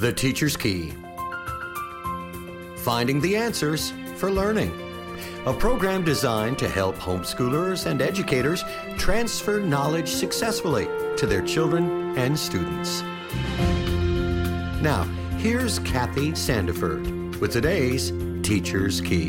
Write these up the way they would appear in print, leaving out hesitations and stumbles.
The Teacher's Key. Finding the answers for learning. A program designed to help homeschoolers and educators transfer knowledge successfully to their children and students. Now, here's Kathy Sandiford with today's Teacher's Key.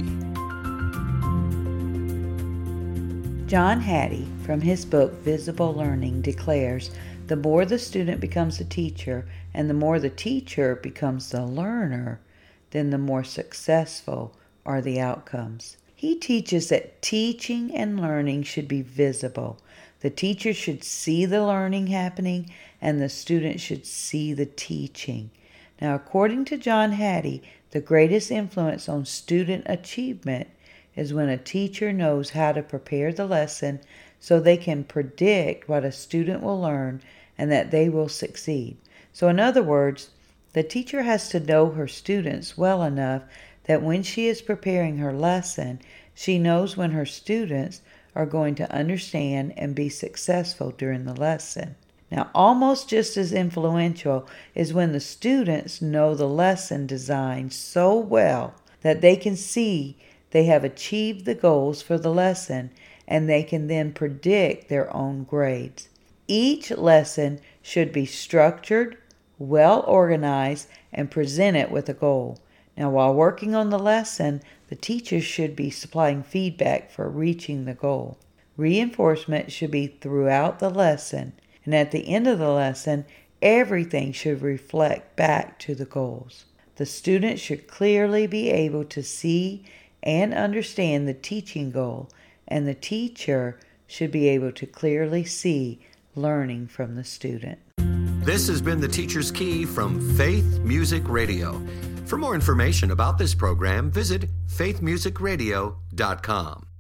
John Hattie, from his book Visible Learning, declares, the more the student becomes a teacher and the more the teacher becomes the learner, then the more successful are the outcomes. He teaches that teaching and learning should be visible. The teacher should see the learning happening and the student should see the teaching. Now, according to John Hattie, the greatest influence on student achievement is when a teacher knows how to prepare the lesson so they can predict what a student will learn and that they will succeed. So in other words, the teacher has to know her students well enough that when she is preparing her lesson, she knows when her students are going to understand and be successful during the lesson. Now, almost just as influential is when the students know the lesson design so well that they can see they have achieved the goals for the lesson and they can then predict their own grades. Each lesson should be structured, well organized, and presented with a goal. Now, while working on the lesson, the teacher should be supplying feedback for reaching the goal. Reinforcement should be throughout the lesson, and at the end of the lesson, everything should reflect back to the goals. The student should clearly be able to see and understand the teaching goal, and the teacher should be able to clearly see learning from the student. This has been the Teacher's Key from Faith Music Radio. For more information about this program, visit faithmusicradio.com.